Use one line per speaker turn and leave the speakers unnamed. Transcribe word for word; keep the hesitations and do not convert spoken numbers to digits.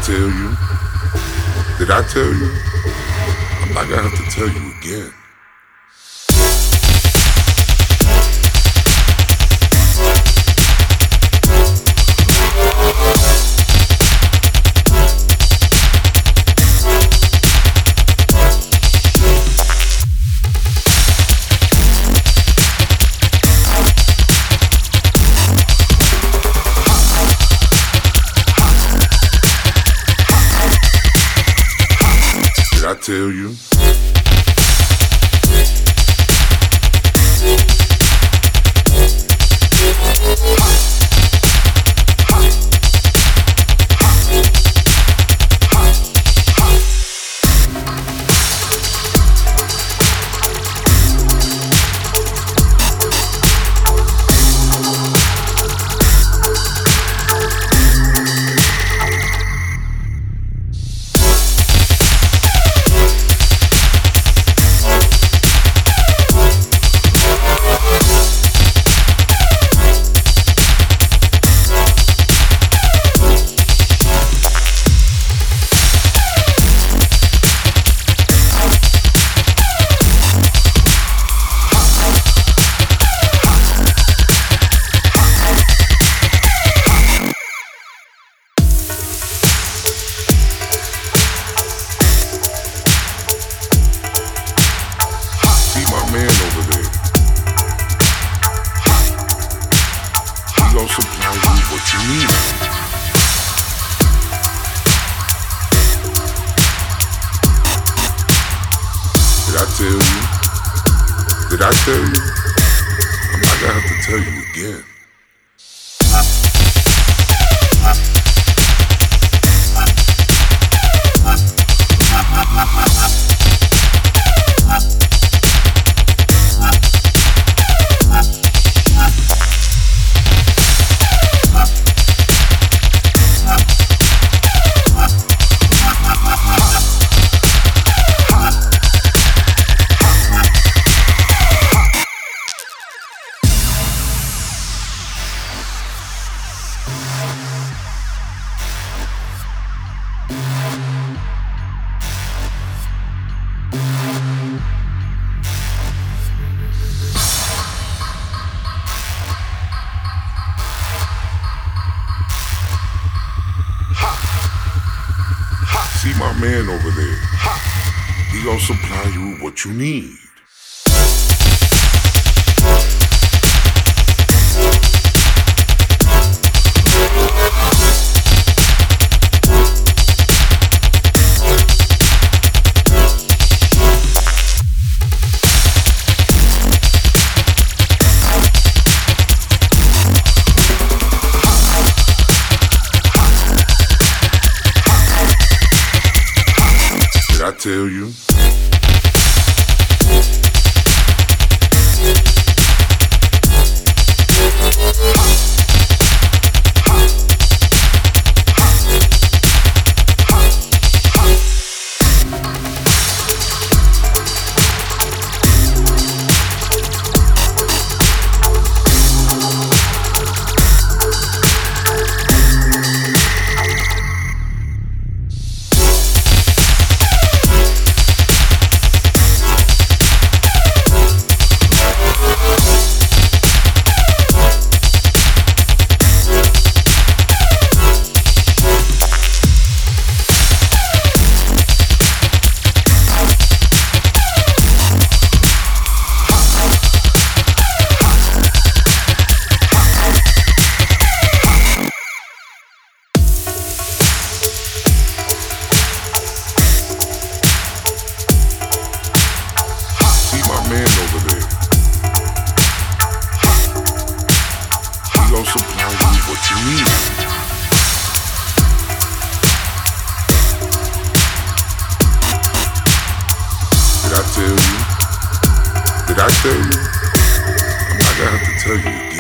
tell you? Did I tell you? I'm not gonna have to tell you again. Did I tell you? Man over there, he gon' supply you what you need. Did I tell you? Did I tell you? I'm not gonna have to tell you again. See my man over there, he gon' supply you what you need. Did I tell you? Man over there, he gon' supply you what you need. Did I tell you? Did I tell you? I'm not gonna have to tell you.